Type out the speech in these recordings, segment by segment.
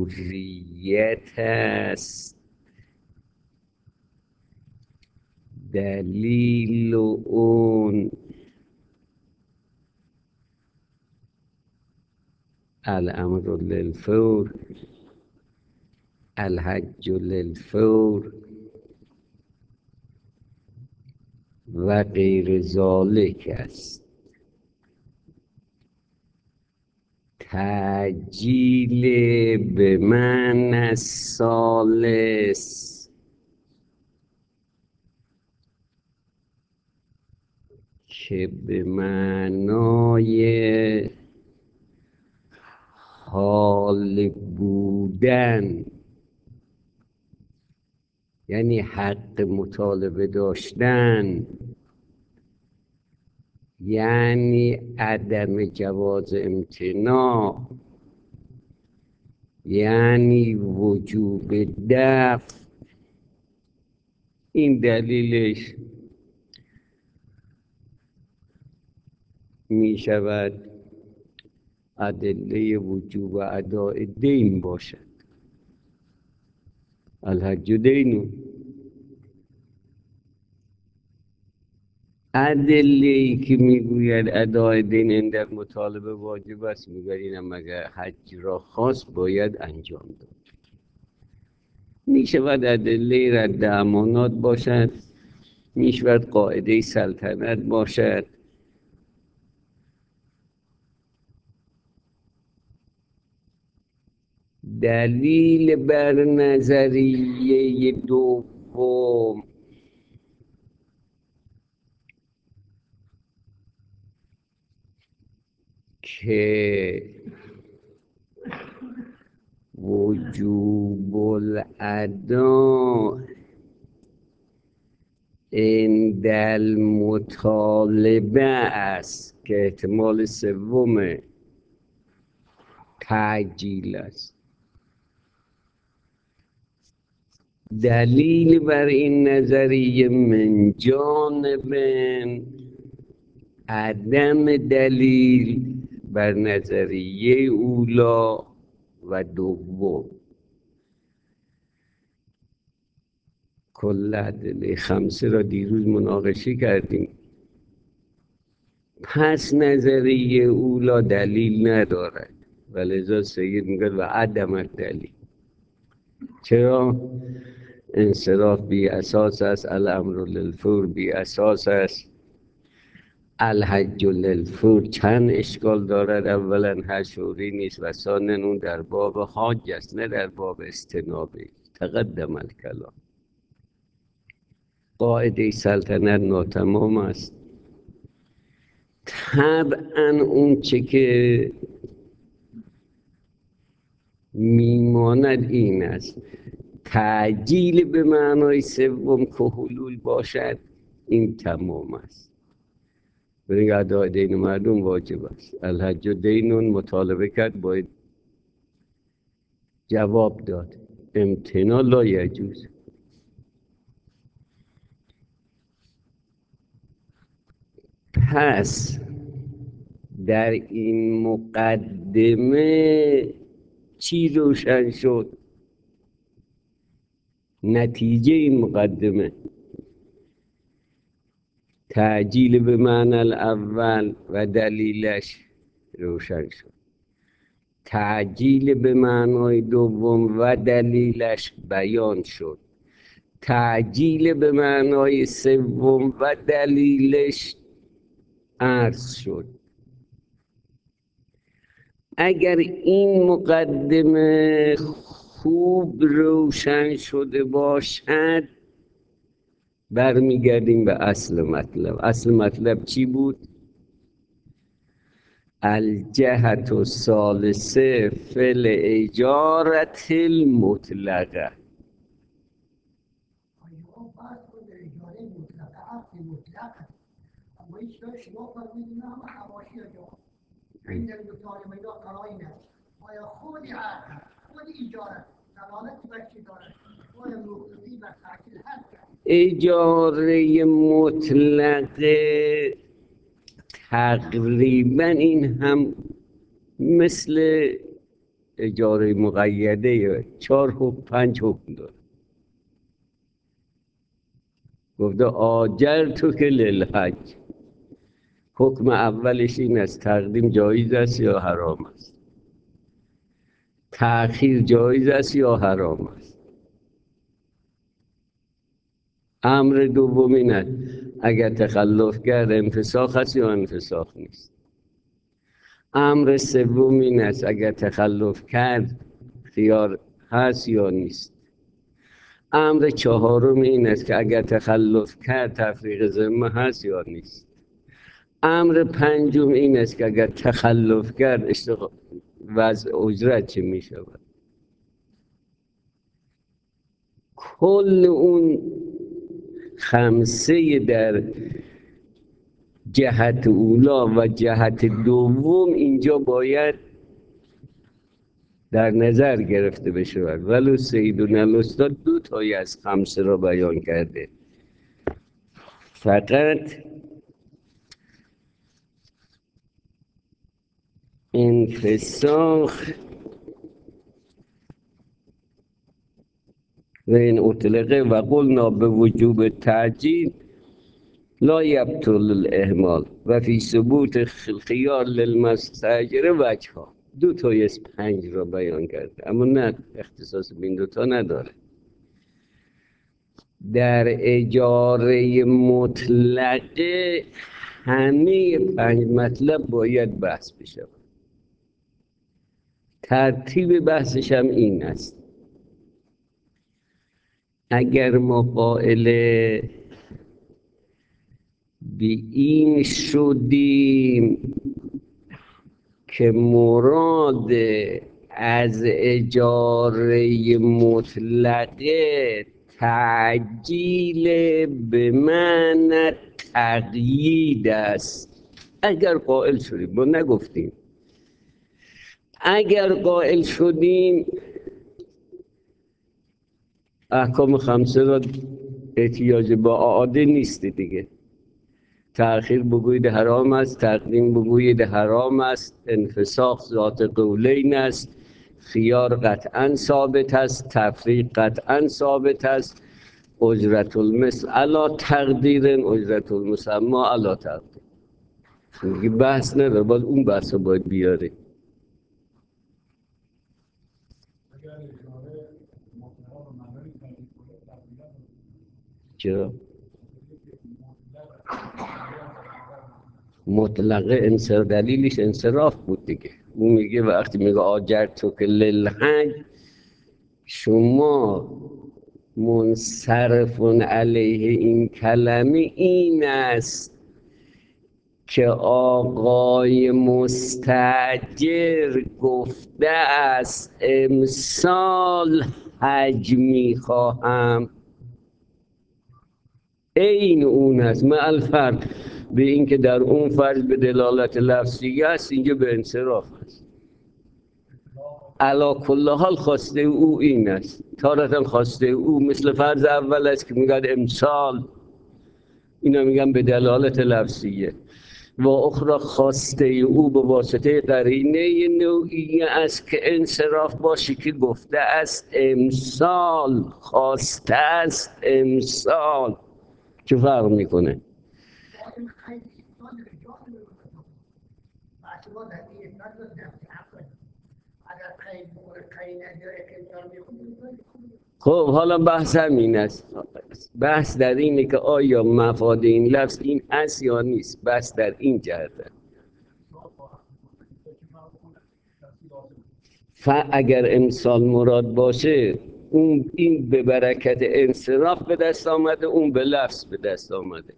حریت است دلیل اون الامر للفور الحج للفور و غیر ذالک است. تعجیل به معنی ثالث که به معنای حال بودن، یعنی حق مطالبه داشتن، یعنی عدم جواز امتناع، یعنی وجوب دفع. این دلیلش می شود ادله وجوب اداء دین باشد. الحج دین. ادله‌ای که میگوید اداء دین عند مطالبه واجب است، میگوید اینم مگر حج را خاص باید انجام داد. میشود ادله رد امانات باشد، میشود قاعده سلطنت باشد، دلیل بر نظریه دوم که وجوب الادا عند المطالبه است، که احتمال سوم تعجیل است. دلیل بر این نظریه من جانب عدم دلیل بر نظریه اولا و دوم. کل ادله خمسه را دیروز مناقشه کردیم. پس نظریه اولا دلیل ندارد و لذا سید میگه و عدم دلیل. چرا؟ انصراف بی اساس است، الامر للفور بی اساس است، الحج للفور چند اشکال دارد. اولا حج شوری نیست و ثانیا اون در باب حاج است نه در باب استنابه. تقدم الکلام. قاعده سلطنت ناتمام است. طبعا اون چه که میماند این است تعجیل به معنای سوم که حلول باشد، این تمام است. برای ادای دین مردم واجب است. الحج دینون مطالبه کرد باید جواب داد. امتناع لا یجوز. پس در این مقدمه چی روشن شد؟ نتیجه این مقدمه تعجیل به معنی الاول و دلیلش روشن شد. تعجیل به معنای دوم و دلیلش بیان شد. تعجیل به معنای سوم و دلیلش عرض شد. اگر این مقدمه خوب روشن شده باشد، برمیگردیم به اصل مطلب. اصل مطلب چی بود؟ الجهت الثالثه فی الاجارة المطلقه. اجاره مطلقه تقریبا این هم مثل اجاره مقیده 4 حکم 5 حکم داره. گفته آجر تو که للحج. حکم اولش این است تقدیم جایز است یا حرام است، تأخیر جایز است یا حرام است. امر دوم این است اگر تخلف کرد انفساخ است یا انفساخ نیست. امر سوم این است اگر تخلف کرد خیار هست یا نیست. امر چهارم این است که اگر تخلف کرد تفریق ذمه هست یا نیست. امر پنجم این است که اگر تخلف کرد وضع اجرت چه می شود. کل اون خمسه در جهت اولا و جهت دوم اینجا باید در نظر گرفته بشه. ولو سیدون الاستاد 2 تایی از خمسه را بیان کرده، فقط انفساخ و این اطلقه و قلنا به وجوب تعجیل لا یبطل الاهمال و فی ثبوت الخیار للمستاجر وجه ها. 2 تایی از 5 را بیان کرده، اما نه اختصاص به این 2 تا نداره. در اجاره مطلقه همه 5 مطلب باید بحث بشه. ترتیب بحثش هم این است: اگر ما قائل به این شدیم که مراد از اجاره مطلقه تعجیل به معنی تقیید است، اگر قائل شدیم، ما نگفتیم، اگر قائل شدیم احکام خمسه را احتیاج به اعاده نیست دیگه. تأخیر بگویید حرام است، تقدیم بگویید حرام است، انفساخ ذات قولین است، خیار قطعا ثابت است، تفریق قطعا ثابت است، اجرت المثل علی تقدیر، اجرت المسمى علی تقدیر. میگه بحث نداره، باید اون بحث رو باید بیاره. چرا؟ مطلقه دلیلش انصراف بود دیگه. اون میگه وقتی میگه آجر تو که للحج، شما منصرف علیه این کلمه این است که آقای مستاجر گفته است امسال حج میخواهم. این اون است، مع الفرق به این که در اون فرض به دلالت لفظی است، اینجا به انصراف است. علا کل حال خواسته او این است. تارتا خواسته او مثل فرض اول است که میگن امسال، اینا میگن به دلالت لفظیه. و اخرى خواسته او به واسطه قرینه نوعی است که انصراف باشه که گفته است امسال، خواسته است امسال. چه فرق میکنه؟ خب حالا بحث همین است. بحث در اینه که آیا مفاد این لفظ این هست یا نیست. بحث در این جهته. اگر امسال مراد باشه، اون این به برکت انصراف به دست آمده، اون به لفظ به دست آمده.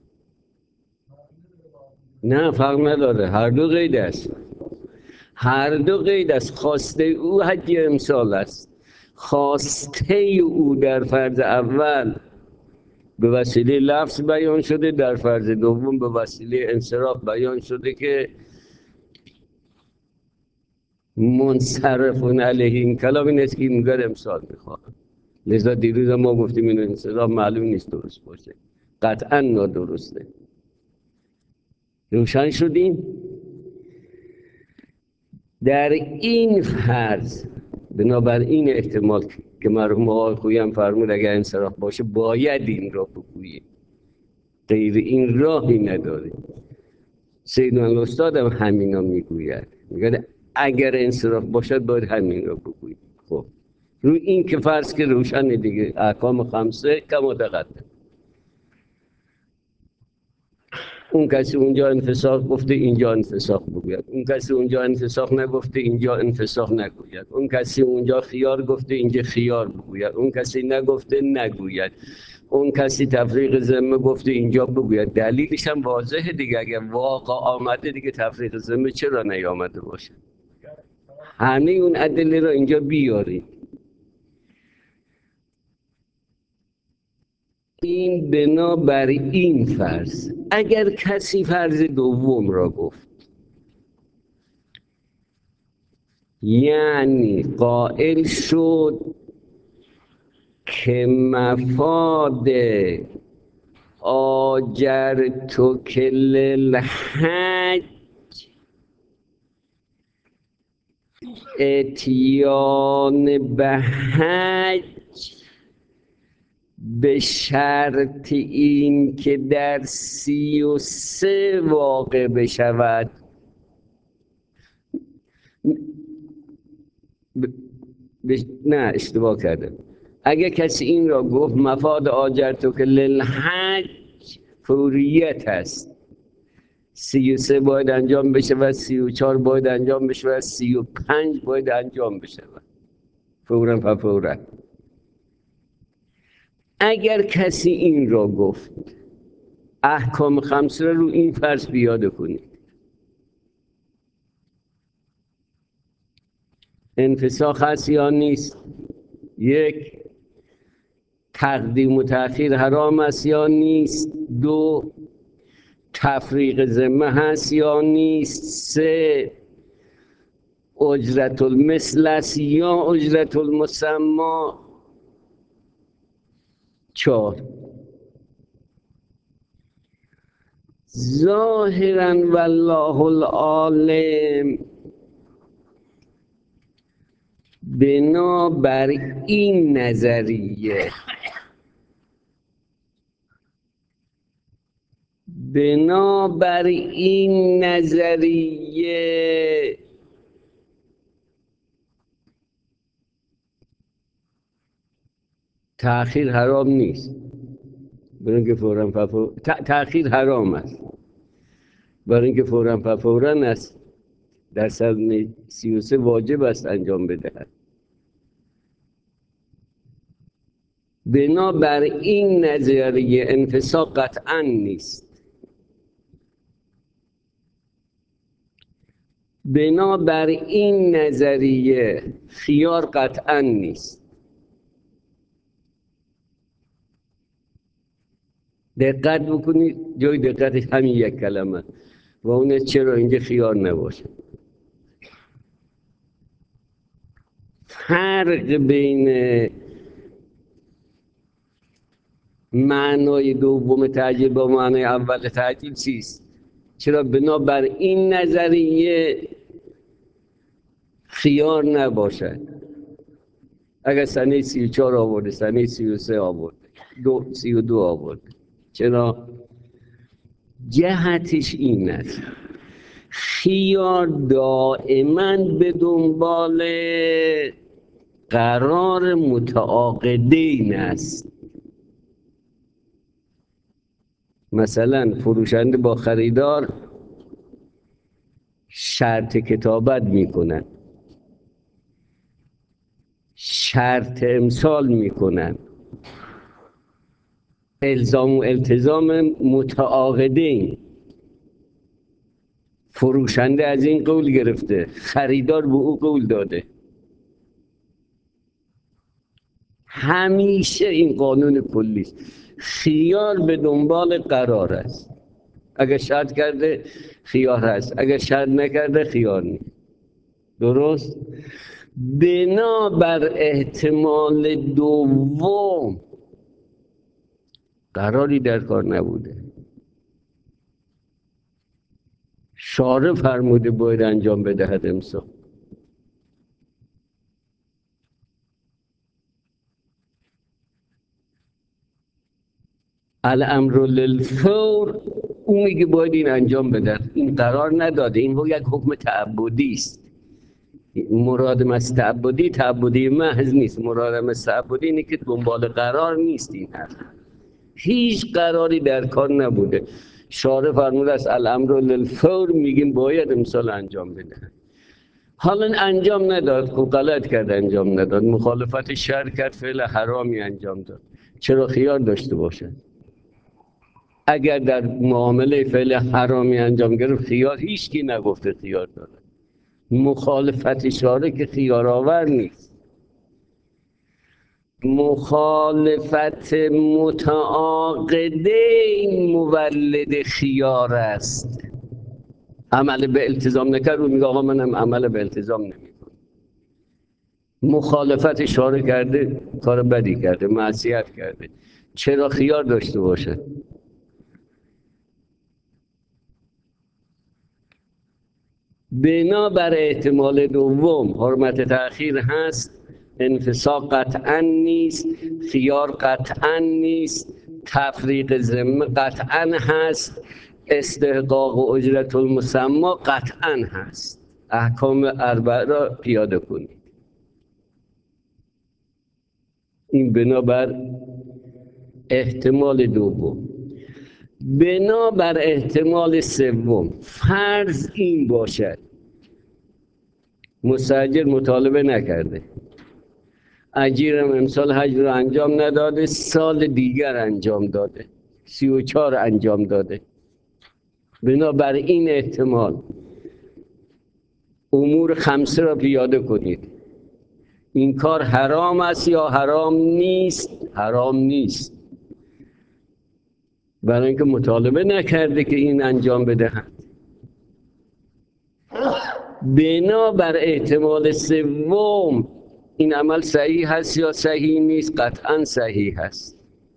نه فرق نداره، هر دو قید است. هر دو قید است. خواسته او حج امسال است. خواسته او در فرض اول به وسیله لفظ بیان شده، در فرض دوم به وسیله انصراف بیان شده که منصرف علیه این کلام این است که میگه امسال میخواهم. لذا دیروز ما گفتیم این انصراف معلوم نیست درست باشه، قطعا نادرسته. روشن شدیم؟ در این فرض بنابراین احتمال که مرحوم آقای خویی هم فرمود اگر انصراف باشه باید این را بگوییم، غیر این راهی نداره. سید الاستاد هم همینا میگوید، میگه اگر انصراف باشد باید همین را بگوییم. خب روی این که فرض که روشن دیگه، احکام خمسه کما تقدم. اون کسی اونجا انفساق گفته اینجا انفساق بگوید، اون کسی اونجا انفساق نگفته اینجا انفساق نگوید، اون کسی اونجا خیار گفته اینجا خیار بگوید، اون کسی نگفته نگوید، اون کسی تفریق ذمه گفته اینجا بگوید. دلیلش هم واضحه دیگه، اگر واقع آمده دیگه تفریق ذمه چرا نیامده باشه؟ همه اون ادله را اینجا بیارید. این بنابر این فرض. اگر کسی فرض دوم را گفت، یعنی قائل شد که مفاد آجرتک للحج اتیان به حج به شرط این که در 33 واقع بشود. نه اشتباه کردم. اگه کسی این را گفت مفاد آجرتک للحج فوریت هست، 33 باید انجام بشه و 34 باید انجام بشه و 35 باید انجام بشه فوراً فوراً. اگر کسی این را گفت، احکام خمسه رو این فرض بیاده کنید. انفساخ هست یا نیست؟ یک. تقدیم و تأخیر حرام است یا نیست؟ دو. تفریق ذمه هست یا نیست؟ سه. اجرت المثل است یا اجرت المسمى؟ چهار. ظاهرا والله العالم بنابر این نظریه، بنابر این نظریه تأخیر حرام نیست. برای اینکه فوراً تأخیر حرام است، برای اینکه فوراً فوراً است. در سن 33 واجب است انجام بدهد. بنابر این نظریه انفساق قطعا نیست. بنابر این نظریه خیار قطعا نیست. دقت بکنید، جای دقتش همین یک کلمه و اون چرا اینجا خیار نباشه. فرق بین معنای دوم تعجیل با معنای اول تعجیل چیست؟ چرا بنابر این نظریه خیار نباشد؟ اگر سنه 34 آورده، سنه 33 آورده، 32 آورده، چرا؟ جهتش این است خیار دائما به دنبال قرار متعاقدین است. مثلا فروشنده با خریدار شرط کتابت میکنن، شرط امسال میکنن، الزام و التزام متعاقدین. فروشنده از این قول گرفته، خریدار به او قول داده. همیشه این قانون کلی است. خیار به دنبال قرار است. اگر شرط کرده خیار هست، اگر شرط نکرده خیار نیست. درست؟ بنابر احتمال دوم قراری در کار نبوده. شارع فرموده باید انجام بدهد امسال. الامر للفور، اون میگه باید این انجام بدن. این قرار نداده، این یک حکم تعبدی است. مرادم از تعبدی محض نیست. مرادم از تعبدی اینه که دنبال قرار نیست. این هست هیچ قراری در کار نبوده. شارع فرموده است الامر للفور، میگیم باید امسال انجام بده. حالا انجام نداد، خب غلط کرد انجام نداد، مخالفت شرع کرد، فعل حرامی انجام داد. چرا خیار داشته باشه؟ اگر در معامله فعل حرامی انجام گرفت خیار، هیچ کی نگفته خیار داره. مخالفت شارع که خیار آور نیست. مخالفت متعاقدین مولد خیار است. عمل به التزام نکرد و میگه آقا منم عمل به التزام نمیکنم. مخالفت شارع کرده، کار بدی کرده، معصیت کرده. چرا خیار داشته باشه؟ بنا بر احتمال دوم حرمت تأخیر هست، انفساق قطعا نیست، خیار قطعا نیست، تفریق ذمه قطعا هست، استحقاق و اجرت المسمى قطعا هست. احکام اربعه را پیاده کنید. این بنابر احتمال دوم. بنابر احتمال سوم، فرض این باشد مستاجر مطالبه نکرده، اجیرم امسال حج رو انجام نداده، سال دیگر انجام داده، 34 انجام داده. بنابر این احتمال امور خمسه را پیاده کنید. این کار حرام است یا حرام نیست؟ حرام نیست، برای اینکه مطالبه نکرده که این انجام بدهند. بنابر احتمال سوم این عمل صحیح هست یا صحیح نیست؟ قطعا صحیح هست.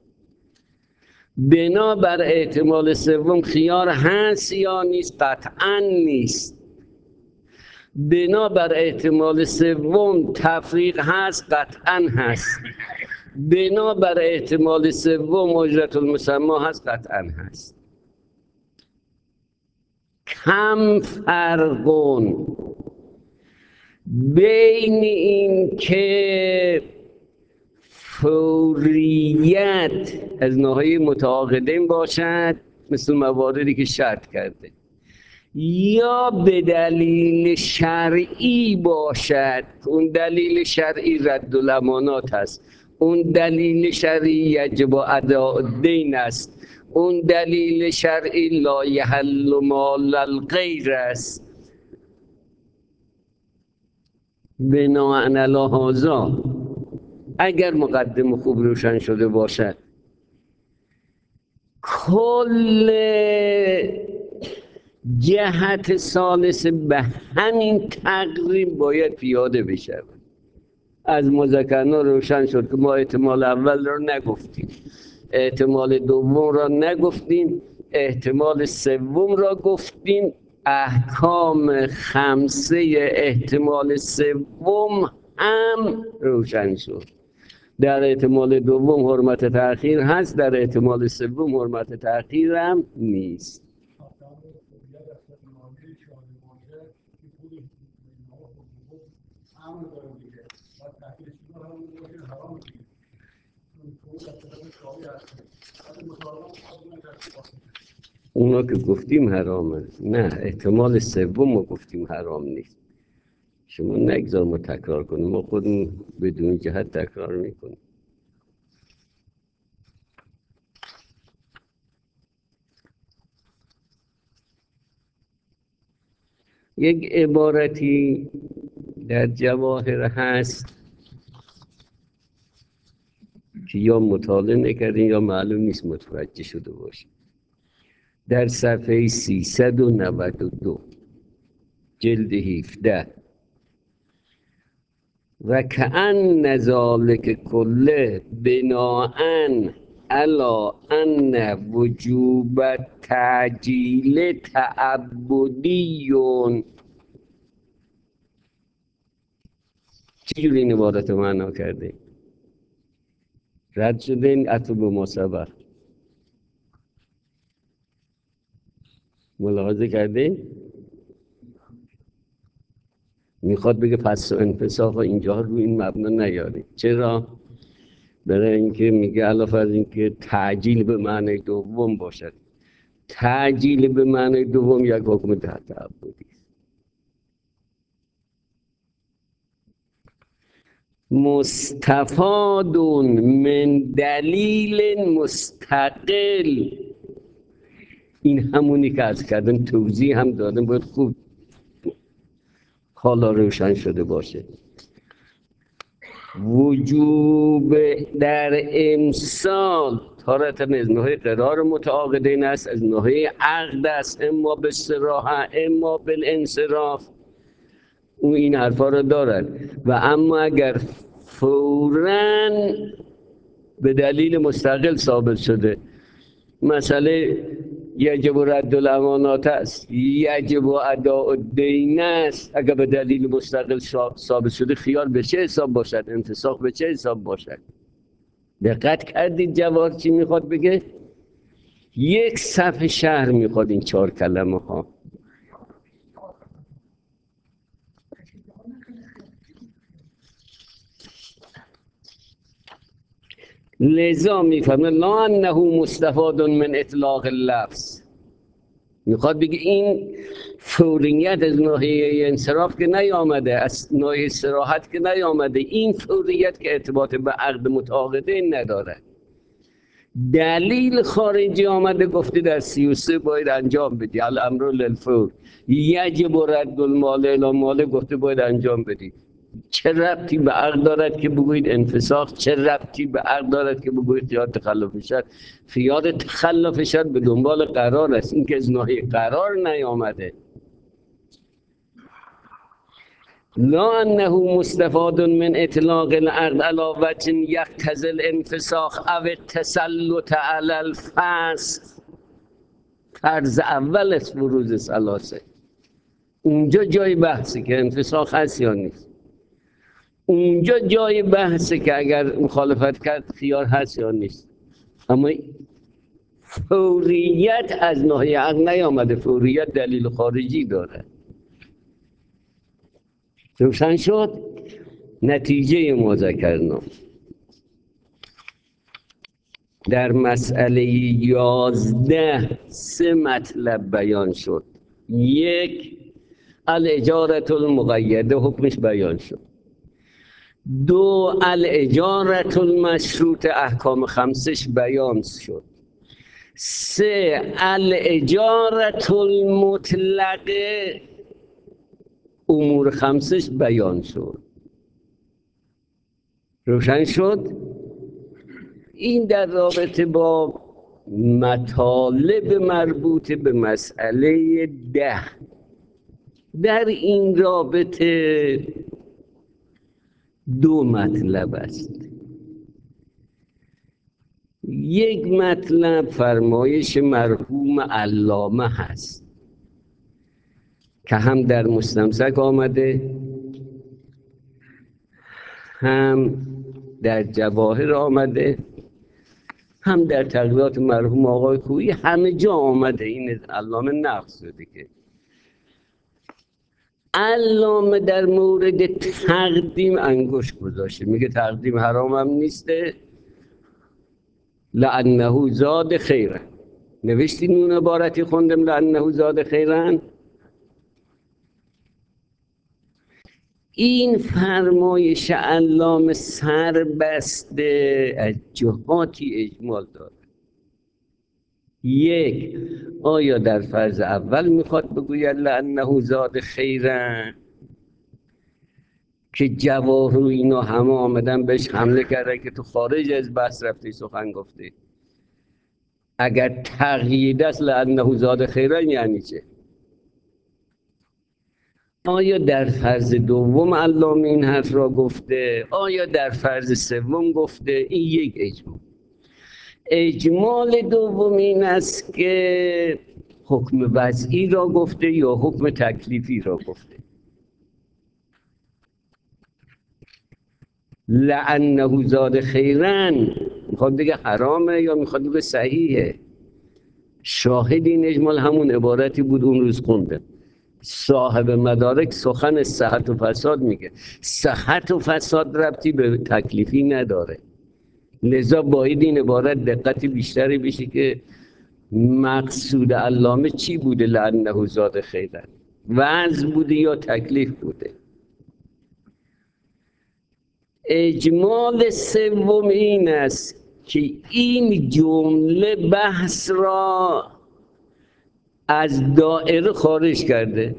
بنابر احتمال سوم خیار هست یا نیست؟ قطعا نیست. بنابر احتمال سوم تفریق هست؟ قطعا هست. بنابر احتمال سوم اجرت المسمى هست؟ قطعا هست. کم فرقون بین این که فوریت از ناحیه متعاقدین باشد مثل مواردی که شرط کرده، یا به دلیل شرعی باشد. اون دلیل شرعی رد الامانات است، اون دلیل شرعی یجب اداء الدین است، اون دلیل شرعی لا یحل مال الغیر است. بناء علی هذا اگر مقدم خوب روشن شده باشد، کل جهت ثالث به همین تقریب باید پیاده بشه. از مذکرنا روشن شد که ما احتمال اول را نگفتیم، احتمال دوم را نگفتیم، احتمال سوم را گفتیم. احکام خمسه احتمال سوم هم روشن شد. در احتمال دوم حرمت تأخیر هست، در احتمال سوم حرمت تأخیر هم نیست. اونا که گفتیم حرامه، نه احتمال سوم ما گفتیم حرام نیست. شما نگذار ما تکرار کنیم، ما خودمون بدون جهت تکرار میکنیم. یک عبارتی در جواهر هست که یا مطالعه نکردین یا معلوم نیست متوجه شده باشید. در صفحه 392 جلد 17 و کأن ذلک کله بناء علی ان وجوب تعجیل تعبدیون. چجوری این عبارت معنا کرده؟ رد شده این عطب مصبر. ملاحظه کرده؟ میخواد بگه پس و انفساق اینجا رو این مبنا نیاری. چرا؟ برای اینکه میگه علاوه از اینکه تعجیل به معنی دوم باشد، تعجیل به معنی دوم یک حکم تعبدی است. مستفاد من دلیل مستقل، این همونی که از کردن توضیح هم دادم، باید خوب حالا روشن شده باشه. وجوب در امسال تارة از ناحیه قرار متعاقدین است، از ناحیه عقد است، اما به صراحه اما بالانصراف، او این حرفا رو دارد. و اما اگر فوراً به دلیل مستقل ثابت شده، مسئله یجب رد الامانات است، یجب اداء الدین است، اگر به دلیل مستقل ثابت شده، خیار به چه حساب باشد، انفساخ به چه حساب باشد؟ دقت کردید جواد چی میخواد بگه؟ یک صفحه شهر میخواد این 4 کلمه ها. لذا میفهمه لا انه مستفاد من اطلاق اللفظ، میخواد بگه این فوریت از ناحیه انصراف که نیامده، از ناحیه صراحت که نیامده، این فوریت که ارتباط به عقد متعاقده نداره. دلیل خارجی آمده گفته در 33 باید انجام بدی، الامر للفور، یجب رد المال الی مال گفته باید انجام بدی. چه ربطی به عقد دارد که بگویید انفساخ؟ چه ربطی به عقد دارد که بگویید خیار تخلف شد؟ خیار تخلف شد به دنبال قرار است، این که از ناحیه قرار نیامده. لا انه مستفاد من اطلاق العقد علی وجه یقتضی الانفساخ او التسلط علی الفسخ. فرض اول است فروض ثلاثه. اونجا جای بحثی که انفساخ هست یا نیست، اونجا جای بحثه که اگر مخالفت کرد خیار هست یا نیست. اما فوریت از ناحیه عقل نیامده، فوریت دلیل خارجی داره. روشن شد؟ نتیجه ما ذکرنا در مسئله 11 3 مطلب بیان شد. 1 الاجارة المقیده حکمش بیان شد. 2 الاجارة المشروط احکام خمسش بیان شد. 3 الاجارة المطلقه امور خمسش بیان شد. روشن شد؟ این در رابطه با مطالب مربوط به مسئله 10. در این رابطه 2 مطلب است. 1 مطلب فرمایش مرحوم علامه هست که هم در مستمسک آمده، هم در جواهر آمده، هم در تقریرات مرحوم آقای خویی، همه جا آمده. این علامه نقل شده که علامه در مورد تقدیم انگشت گذاشته، میگه تقدیم حرام هم نیسته، لانه زاد خیرن. نوشتی نون عبارتی خوندم لانه زاد خیرن. این فرمایش علامه سربسته از جهاتی اجمال داره. 1 آیا در فرض اول میخواد بگوید لانه زاد خیرن که جواهر و اینا همه آمدن بهش حمله کرده که تو خارج از بحث رفتی سخن گفتی، اگر تقیید است لانه زاد خیرن یعنی چه؟ آیا در فرض دوم علامه این حرف را گفته؟ آیا در فرض سوم گفته؟ این 1 اجمال. اجمال دوم این است که حکم وضعی را گفته یا حکم تکلیفی را گفته. لعنه زاد خیرن میخواد بگه حرامه یا میخواد بگه صحیحه؟ شاهد این اجمال همون عبارتی بود اون روز خوندم. صاحب مدارک سخن صحت و فساد میگه. صحت و فساد ربطی به تکلیفی نداره، لذا باید این عبارت دقت بیشتری بشه که مقصود علامه چی بوده. لعنه زاد خیرن وعظ بوده یا تکلیف بوده. اجمال سوم این است که این جمله بحث را از دائره خارج کرده.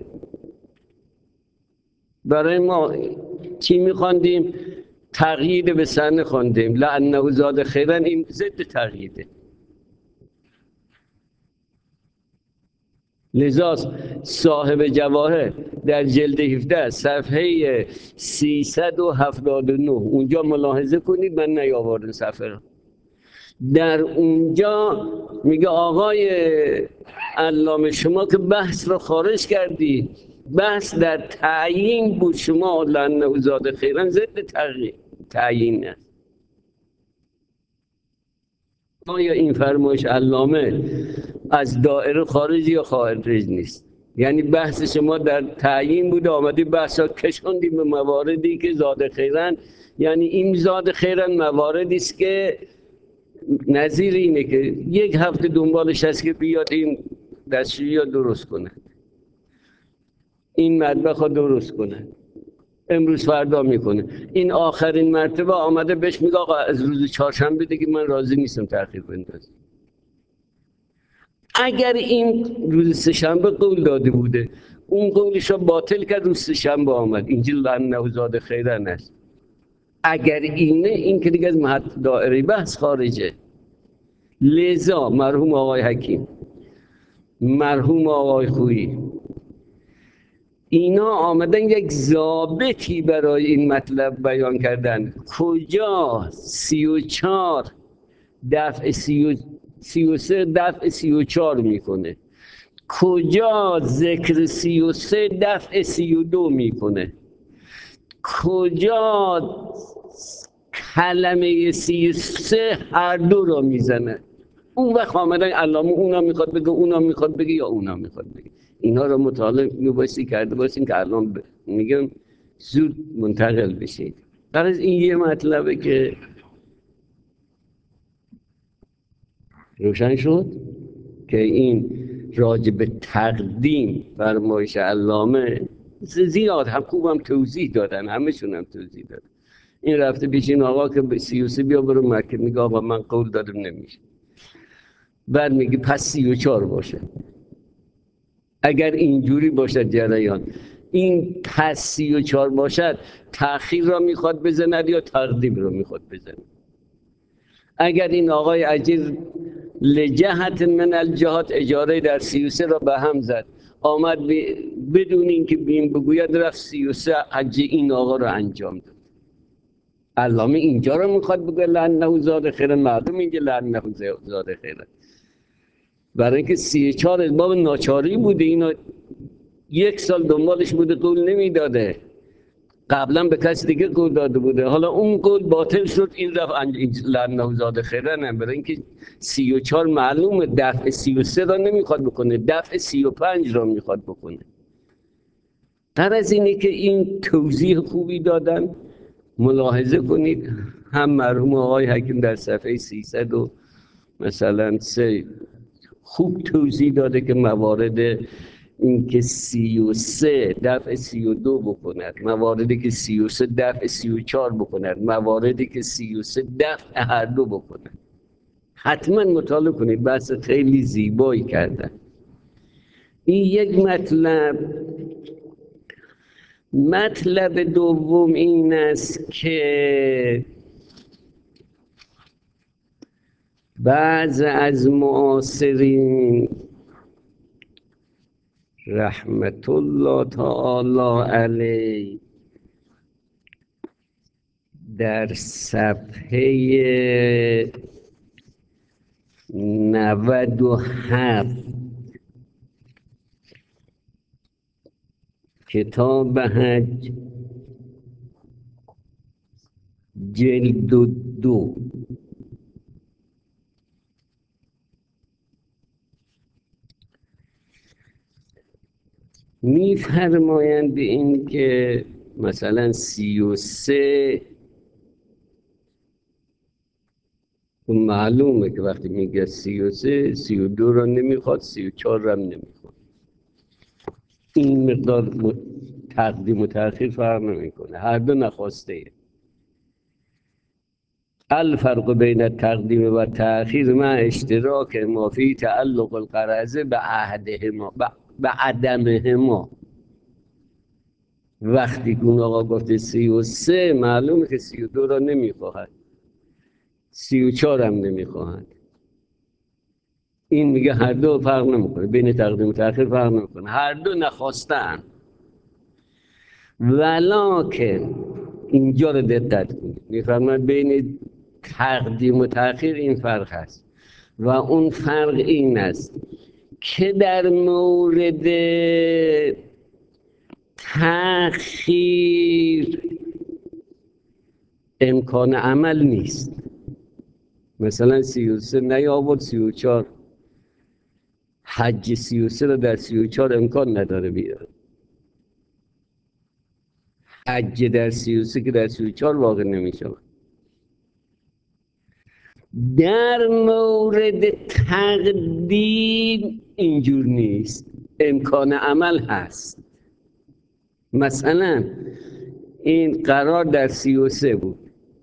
برای ما چی میخواندیم؟ تقیید به سن خواندیم. لعنه زاد خیرن این ضد تقییده. لذا صاحب جواهر در جلد 17 صفحه 379 اونجا ملاحظه کنید، من نیاوردم صفحه رو. در اونجا میگه آقای علامه شما که بحث رو خارج کردی، بحث در تعیین بود، شما لعنه زاد خیرن ضد تعیین است. آیا این فرمایش علامه از دائره خارج یا خارج نیست؟ یعنی بحث شما در تعیین بود، آمدی بحث ها کشوندی به مواردی که زاد خیرن، یعنی این زاد خیرن مواردی است که نظیر اینه که یک هفته دنبالش هست که بیاد این دستشویی درست کنه، این مطبخ ها درست کنه، امروز فردا میکنه. این آخرین مرتبه آمده بهش میگه آقا از روز چهارشنبه دیگه من راضی نیستم تأخیر بندازی. اگر این روز سه‌شنبه قول داده بوده، اون قولش رو باطل کرد، روز سه‌شنبه آمد، اینجا لعنه زاد خیرن است. اگر اینه، این که دیگه از دائره بحث خارجه. لذا مرحوم آقای حکیم، مرحوم آقای خویی، اینا آمدن یک ضابطی برای این مطلب بیان کردن. کجا 34 دفع 33 دفع 34 میکنه، کجا ذکر 33 دفع 32 میکنه، کجا کلمه 33 هر دو را میزنه. اون وقت آمدن علامه اونا میخواد بگه، اونا میخواد بگه، یا اونا میخواد بگه. اینا رو مطالعه میبایستی کرده باشین که الان میگم زود منتقل بشید. برای این یه مطلبه که روشن شد که این راجب تقدیم فرمایش علامه زیاد هم خوبم توضیح دادن، همشون هم توضیح دادن. این رفته پیش این آقا که به 33 بیا برو مکه، میگه آقا من قول دادم نمیشه. بعد میگه پس 34 باشه. اگر اینجوری باشد جریان، این پس 34 باشد، تأخیر را میخواد بزند یا تقدیم را میخواد بزند. اگر این آقای عجیز لجهت من الجهات اجاره در 33 را به هم زد، آمد بدون اینکه بیم بگوید رفت 33 حج این آقا را انجام داد. علامه اینجا را میخواد بگه لعنه زاد خیرن، مردم اینجا لعنه زاد خیرن، برای اینکه 34 اسباب ناچاری بوده. اینا یک سال دنبالش بوده، قول نمیداده، قبلا به کسی دیگه قول داده بوده، حالا اون قول باطل شد، این رفت لعنه زاد خیرن. برای اینکه 34 معلومه دفع 33 را نمیخواد بکنه، دفع 35 را میخواد بکنه. تر از اینه که این توضیح خوبی دادن، ملاحظه کنید هم مرحوم آقای حکیم در صفحه 300 و مثلا 3 خوب توضیح داده که موارد این که 33 دفع 32 بکند، مواردی که 33 دفع 34 بکند، مواردی که 33 دفع هر دو بکند. حتما مطالعه کنید، بحث خیلی زیبایی کردن. این یک مطلب. مطلب دوم این است که بعض از معاصرین رحمت الله تعالی علیه در صفحه 97 کتاب حج جلد 2 میفرمایند به این که مثلا 33 معلومه که وقتی میگه 33 32 رو نمیخواد 34 رو هم نمیخواد. این مقدار تقدیم و تأخیر فرق نمیکنه، هر دو نخواسته ایه. الفرق بین التقدیم و تأخیر مع اشتراک ما فی تعلق القرض به عهدهما به عدمهما. وقتی که اون آقا گفته 33 معلومه که 32 را نمیخواهد، 34 هم نمیخواهد. این میگه هر دو فرق نمیکنه، بین تقدیم و تأخیر فرق نمیکنه، هر دو نخواستن. ولکن اینجا رو دقت کنید، میفرماید بین تقدیم و تأخیر این فرق هست و اون فرق این است که در مورد تأخیر امکان عمل نیست. مثلا 33 نیاورد 34، حج 33 رو در 34 امکان نداره بیاره. حج در 33 که در 34 واقع نمیشه. در مورد تقدیم اینجور نیست، امکان عمل هست. مثلا این قرار در 33 بود،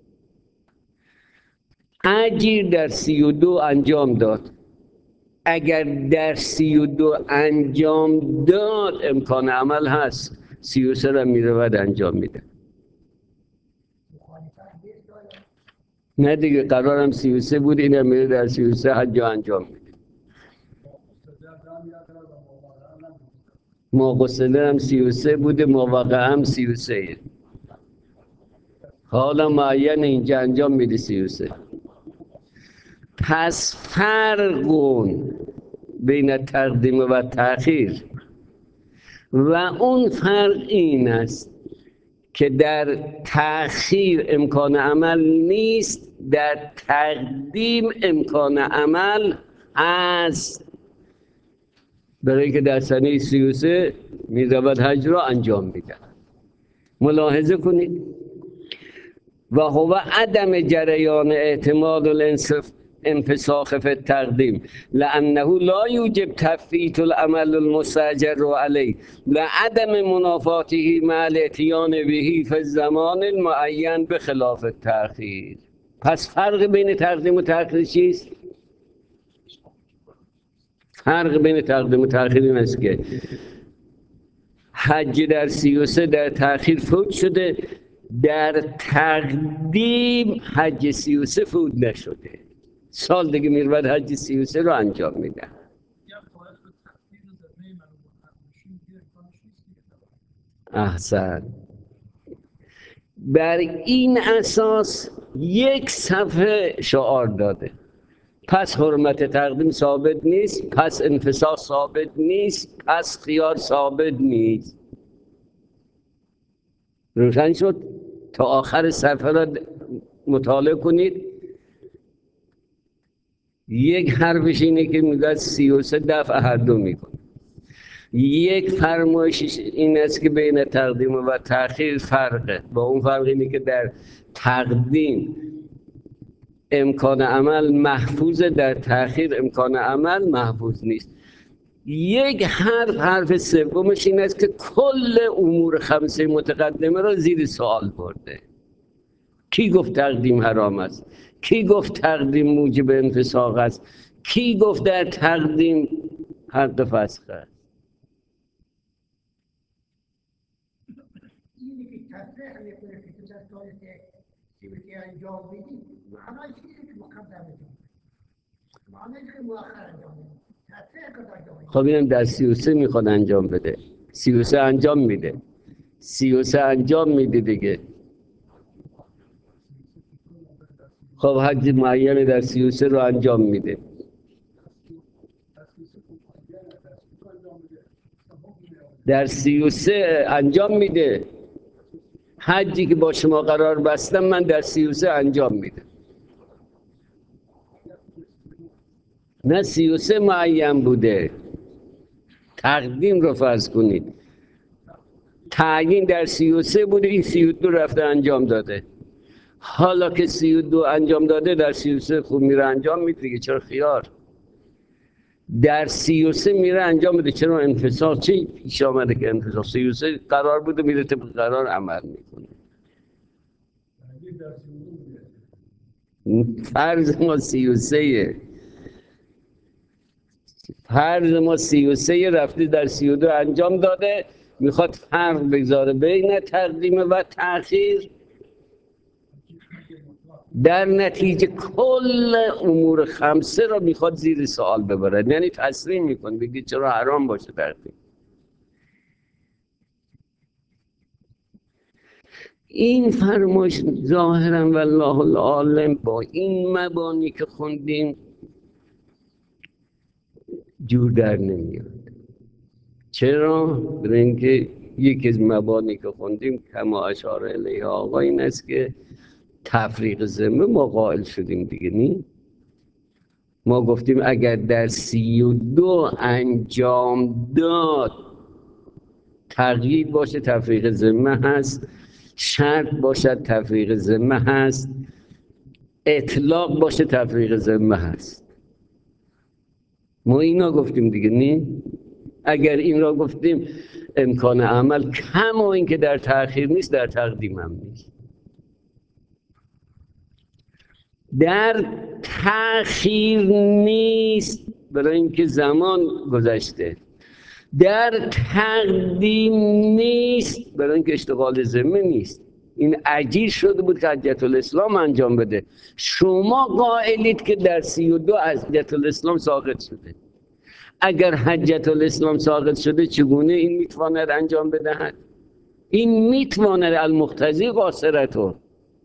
اجیر در 32 انجام داد. اگر در 32 انجام داد امکان عمل هست، 33 را میرود انجام میده. نه دیگه، قرارم 33 بود، اینم میره در 33 حج انجام میده. مقصده هم 33 بوده، موقع هم 33. حالا معین اینجا انجام میده 33. پس فرق بین تقدیم و تأخیر و اون فرق این است که در تأخیر امکان عمل نیست، در تقدیم امکان عمل هست. برای که در سنه 33 می‌رود حج را انجام میده. ملاحظه کنید. و هو عدم جریان احتمال انفساخ فی التقدیم لانه لا یوجب تفویت العمل المستأجر علیه لعدم منافاته مع الاتیان به فی الزمان المعین بخلاف التأخیر. پس فرق بین تقدیم و تأخیر چیست؟ فرق بین تقدیم و تأخیر این است که حج در 33 در تأخیر فوت شده، در تقدیم حج 33 فوت نشده، سال دیگه میرود حج 33 رو انجام میده. احسن. بر این اساس یک صفحه شعار داده. پس حرمت تقدیم ثابت نیست، پس انفساخ ثابت نیست، پس خیار ثابت نیست. روشن شد؟ تا آخر صفحه را مطالعه کنید. یک حرفش اینه که میگه 33 دفع هر دو میکنه. یک فرمایشش این است که بین تقدیم و تأخیر فرقه. با اون فرق اینه که در تقدیم امکان عمل محفوظ، در تأخیر امکان عمل محفوظ نیست. یک حرف سومش این است که کل امور خمسه متقدمه را زیر سوال برده. کی گفت تقدیم حرام است؟ کی گفت تقدیم موجب انفساق است؟ کی گفت در تقدیم حق فسخ است؟ اینی که تصریح میکنه که تو در سال سیبتی انجام میدی، معنای چیزی که مقدم انجام معنی که مؤخر انجام میدی، تصریح که انجام میدی. خب اینم در 33 میخواد انجام بده، 33 انجام میده، 33 انجام میده دیگه. خب حج معین در 33 رو انجام میده. در 33 انجام میده. حجی که با شما قرار بستم من در 33 انجام میده. نه 33 معین بوده، تقدیم رو فرض کنید تعیین در 33 بوده، این 32 رفته انجام داده. حالا که 32 انجام داده در 33 خوب میره انجام میده دیگه، چرا خیار؟ در 33 میره انجام بده، چرا انفصال؟ چی پیش آمده که انفصال؟ 33 قرار بوده میره طبق قرار عمل میکنه. فرض ما 33 فرض ما 33 رفته در 32 انجام داده، میخواد فرق بگذاره بین تقدیم و تأخیر. در نتیجه کل امور خمسه را میخواد زیر سوال ببرد، یعنی تصریح میکنه بگی چرا حرام باشه تقدیم. این فرمایش ظاهرا والله العالم با این مبانی که خوندیم جور در نمیاد. چرا؟ برای اینکه یکی از مبانی که خوندیم کما اشاره الیه آقا این است که تفریق ذمه ما قائل شدیم دیگه. نی ما گفتیم اگر در 32 انجام داد تغییر باشه تفریق ذمه هست، شرط باشد تفریق ذمه هست، اطلاق باشه تفریق ذمه هست. ما اینا گفتیم دیگه. نی اگر این را گفتیم امکان عمل کما این که در تأخیر نیست در تقدیم هم نیست. در تأخیر نیست برای اینکه زمان گذشته، در تقدیم نیست برای اینکه اشتغال ذمه نیست. این اجیر شده بود که حجت الاسلام انجام بده. شما قائلید که در 32 حجت الاسلام ساقط شده. اگر حجت الاسلام ساقط شده چگونه این میتواند انجام بدهد؟ این میتواند المقتضی قاصرته.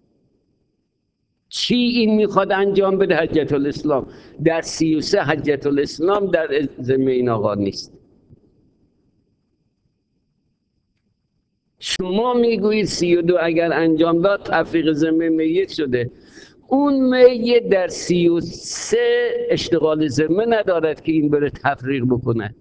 چی این میخواد انجام بده؟ حجت الاسلام. در 33 حجت الاسلام در ذمه این آقا نیست. شما میگویید 32 اگر انجام داد تفریق ذمه میت شده. اون میت در 33 اشتغال ذمه ندارد که این بره تفریق بکنه.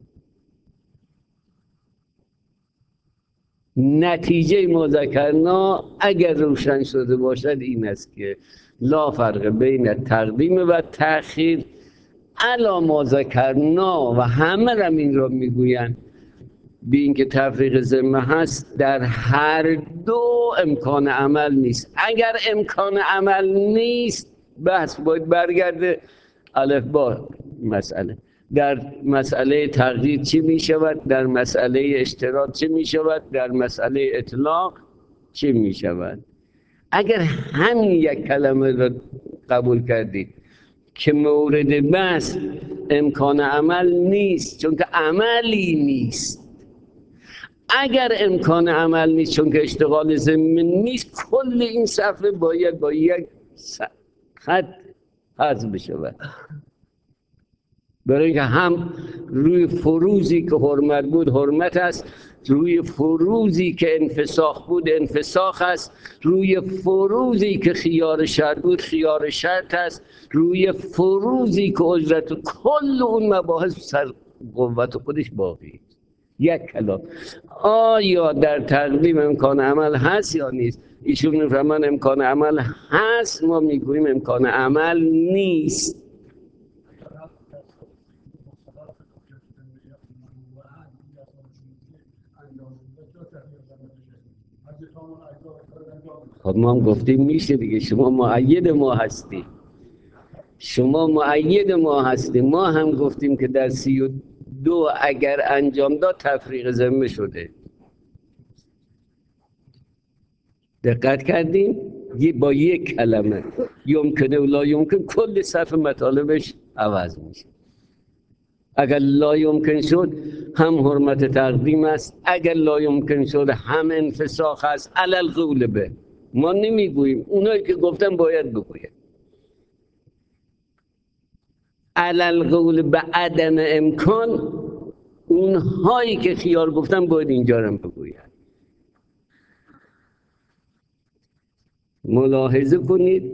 نتیجه ما ذکرنا اگر روشن شده باشد این است که لا فرق بین تقدیم و تأخیر علا ما ذکرنا و همه هم این را میگویند به این که تفریق ذمه هست در هر دو امکان عمل نیست. اگر امکان عمل نیست بحث باید برگرده الف با مسئله. در مسئله تقدیر چی می شود؟ در مسئله اشتراط چی می شود؟ در مسئله اطلاق چی می شود؟ اگر همین یک کلمه را قبول کردید که مورد بحث امکان عمل نیست چون که عملی نیست، اگر امکان عمل نیست چون که اشتغال ذمه نیست، کل این صفحه باید با یک خط حذف بشود. برای اینکه هم روی فروزی که حرمت بود حرمت است، روی فروزی که انفساخ بود انفساخ است، روی فروزی که خیار شرط بود خیار شرط است، روی فروزی که اجرت، کل اون مباحث سر قوت خودش باقی. یک کلام آیا در تقدیم امکان عمل هست یا نیست؟ ایشون میفرمان امکان عمل هست، ما میگوییم امکان عمل نیست. خب ما هم گفتیم میشه دیگه. شما مؤید ما هستی، شما مؤید ما هستی. ما هم گفتیم که در 32 اگر انجام داد تفریق ذمه شده. دقت کردیم؟ با یک کلمه یمکنه و لا یمکن کل صف مطالبش عوض میشه. اگر لا یمکن شد هم حرمت تقدیم است، اگر لا یمکن شد هم انفساخ است. علل قول به ما نمیگوییم، اونایی که گفتن باید بگوید. علل قول به عدم امکان اونهایی که خیار گفتن باید اینجا رو بگوید. ملاحظه کنید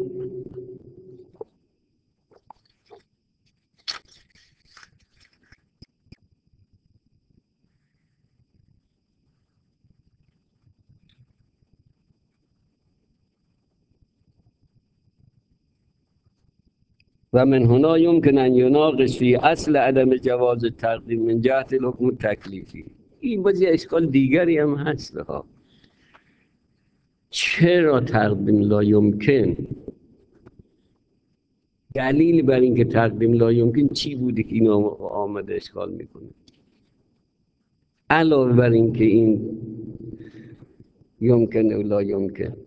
و من هنا يمكن ان يناقش فی اصل عدم جواز تقدیم من جهت الحکم تکلیفی. این باز یه اشکال دیگری هم هست ها. چرا تقدیم لا یمکن؟ دلیل بر اینکه تقدیم لا یمکن چی بوده که این آمده اشکال میکنه؟ علاوه بر اینکه این یمکن و لا یمکن،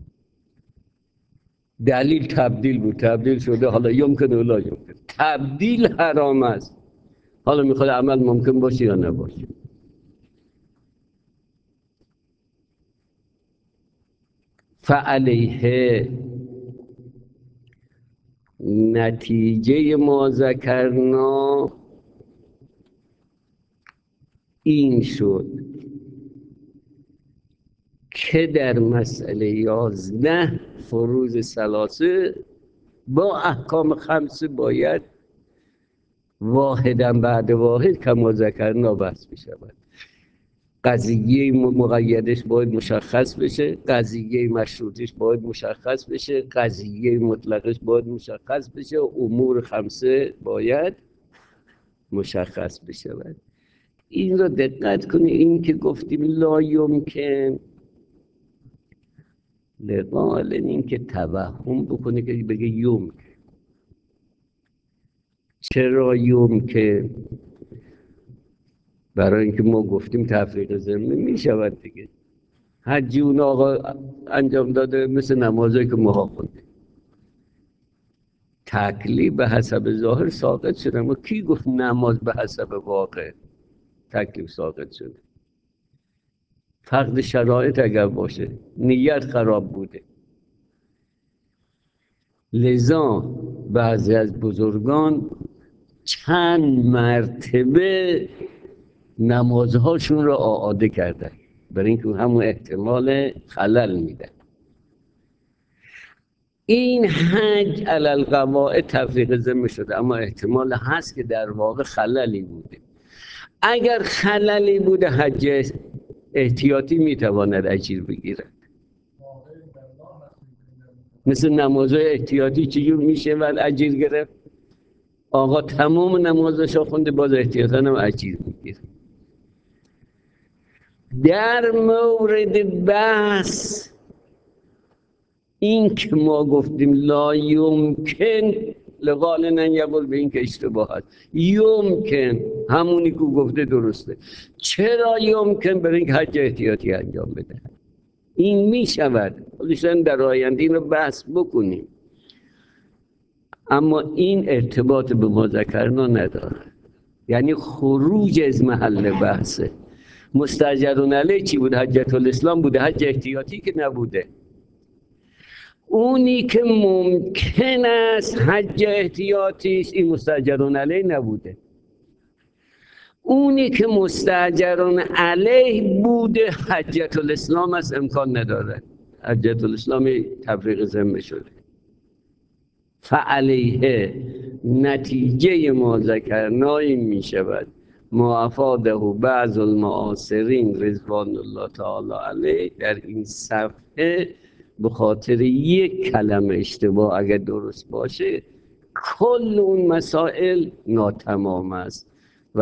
دلیل تبدیل بود، تبدیل شده حالا یمکن و لا یمکن. تبدیل حرام است، حالا میخواد عمل ممکن باشه یا نباشه. فعلیه نتیجه ما ذکرنا این شد که در مسئله 11 فروض ثلاثه با احکام خمسه باید واحدا بعد واحد کما ذکرنا بحث بشود. قضیه مقیدش باید مشخص بشه، قضیه مشروطش باید مشخص بشه، قضیه مطلقش باید مشخص بشه، امور خمسه باید مشخص بشود. این رو دقت کنی، این که گفتیم لا یمکن لقال این که توهم بکنه که بگه یمکن. چرا یمکن؟ برای اینکه ما گفتیم تفریق ضمنی می شود دیگه. حجی اون آقا انجام داده مثل نمازایی که ما خوندیم، تکلیف به حسب ظاهر ساقط شده. اما کی گفت نماز به حسب واقع تکلیف ساقط شده؟ فقد شرایط اگر باشه، نیت خراب بوده. لذا بعضی از بزرگان چند مرتبه نمازهاشون رو اعاده کردن برای اینکه همون احتمال خلل میده. این حج علی القواعد تفریق ذمه شده، اما احتمال هست که در واقع خللی بوده. اگر خللی بوده حج احتیاطی میتواند اجیر بگیرد. مثل نمازهای احتیاطی چجور میشه و اجیر گرفت؟ آقا تمام نمازشو خونده باز احتیاطاً هم اجیر میگیره. در مورد بحث این که ما گفتیم لا یمکن لقالنا یبول به این که اشتباه هست. یمکن همونی که گفته درسته. چرا یمکن؟ برای اینکه حج احتیاطی انجام بده. این می شود خودشان در آینده این رو بحث بکنیم، اما این ارتباط به ما ذکرنا نداره، یعنی خروج از محل بحثه. مستاجرون علیه چی بود؟ حجت الاسلام بوده، حج احتیاطی که نبوده. اونی که ممکن است حج احتیاطیش این مستاجرون علیه نبوده. اونی که مستاجرون علیه بوده حجت الاسلام است، امکان نداره. حجت الاسلام تفریق ذمه شده. فعلیه نتیجه ما ذکرنایی می شود ما افاده بعض المعاصرین رضوان الله تعالی علیه در این صفحه به خاطر یک کلمه اشتباه اگر درست باشه کل اون مسائل ناتمام است.